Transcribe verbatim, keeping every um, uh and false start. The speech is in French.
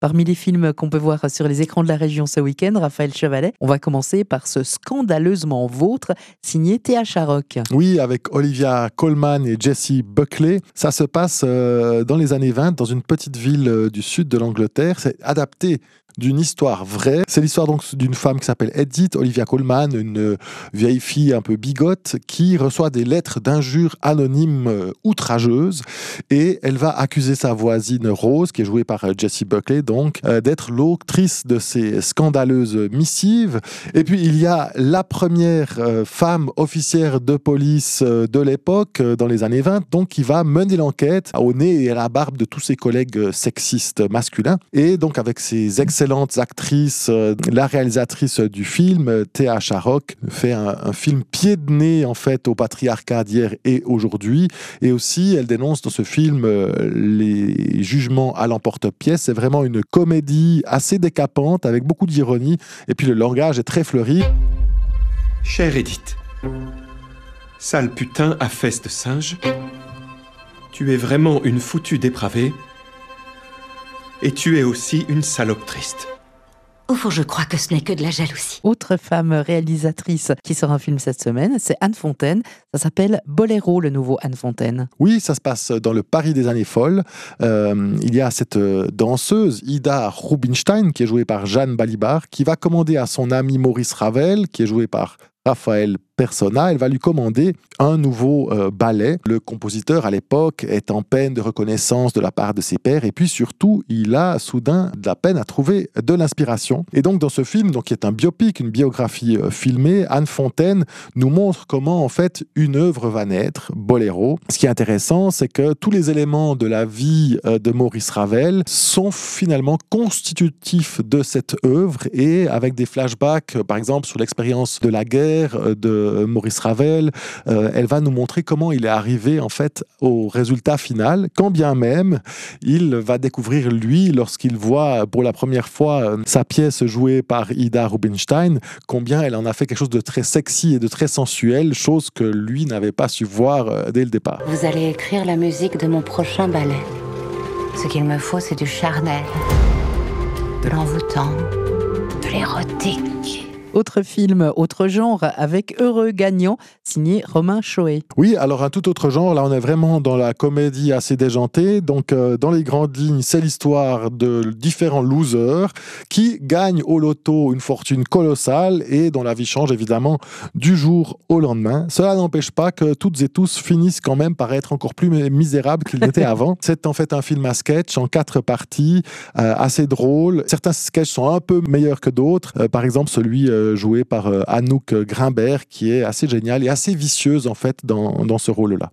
Parmi les films qu'on peut voir sur les écrans de la région ce week-end, Raphaël Chevalet, on va commencer par ce Scandaleusement Vôtre, signé T H Harrock. Oui, avec Olivia Colman et Jessie Buckley. Ça se passe euh, dans les années vingt, dans une petite ville euh, du sud de l'Angleterre. C'est adapté d'une histoire vraie. C'est l'histoire donc d'une femme qui s'appelle Edith, Olivia Colman, une euh, vieille fille un peu bigote, qui reçoit des lettres d'injures anonymes euh, outrageuses, et elle va accuser sa voisine Rose, qui est jouée par euh, Jessie Buckley, donc, euh, d'être l'autrice de ces scandaleuses missives. Et puis il y a la première euh, femme officière de police euh, de l'époque, euh, dans les années vingt, donc qui va mener l'enquête au nez et à la barbe de tous ses collègues euh, sexistes masculins. Et donc avec ses excellentes actrices, euh, la réalisatrice du film, T H Harrock, fait un, un film pied de nez en fait au patriarcat d'hier et aujourd'hui. Et aussi, elle dénonce dans ce film euh, les jugements à l'emporte-pièce. C'est vraiment une comédie assez décapante avec beaucoup d'ironie. Et puis le langage est très fleuri. Chère Edith, sale putain à fesses de singe, tu es vraiment une foutue dépravée, et tu es aussi une salope triste. Au fond, je crois que ce n'est que de la jalousie. Autre femme réalisatrice qui sort un film cette semaine, c'est Anne Fontaine. Ça s'appelle Boléro, le nouveau Anne Fontaine. Oui, ça se passe dans le Paris des années folles. Euh, il y a cette danseuse, Ida Rubinstein, qui est jouée par Jeanne Balibar, qui va commander à son ami Maurice Ravel, qui est joué par Raphaël Persona, elle va lui commander un nouveau euh, ballet. Le compositeur, à l'époque, est en peine de reconnaissance de la part de ses pairs, et puis surtout, il a soudain de la peine à trouver de l'inspiration. Et donc, dans ce film, donc, qui est un biopic, une biographie euh, filmée, Anne Fontaine nous montre comment, en fait, une œuvre va naître, Boléro. Ce qui est intéressant, c'est que tous les éléments de la vie euh, de Maurice Ravel sont finalement constitutifs de cette œuvre, et avec des flashbacks, euh, par exemple, sur l'expérience de la guerre, euh, de Maurice Ravel, euh, elle va nous montrer comment il est arrivé en fait au résultat final, quand bien même il va découvrir lui, lorsqu'il voit pour la première fois euh, sa pièce jouée par Ida Rubinstein, combien elle en a fait quelque chose de très sexy et de très sensuel, chose que lui n'avait pas su voir euh, dès le départ. Vous allez écrire la musique de mon prochain ballet. Ce qu'il me faut, c'est du charnel, de l'envoûtant, de l'érotique. Autre film, autre genre, avec Heureux gagnant, signé Romain Choé. Oui, alors un tout autre genre, là on est vraiment dans la comédie assez déjantée, donc euh, dans les grandes lignes, c'est l'histoire de différents losers qui gagnent au loto une fortune colossale et dont la vie change évidemment du jour au lendemain. Cela n'empêche pas que toutes et tous finissent quand même par être encore plus misérables qu'ils n'étaient avant. C'est en fait un film à sketch en quatre parties, euh, assez drôle. Certains sketchs sont un peu meilleurs que d'autres, euh, par exemple celui euh, jouée par euh, Anouk Grimbert, qui est assez géniale et assez vicieuse en fait dans, dans ce rôle-là.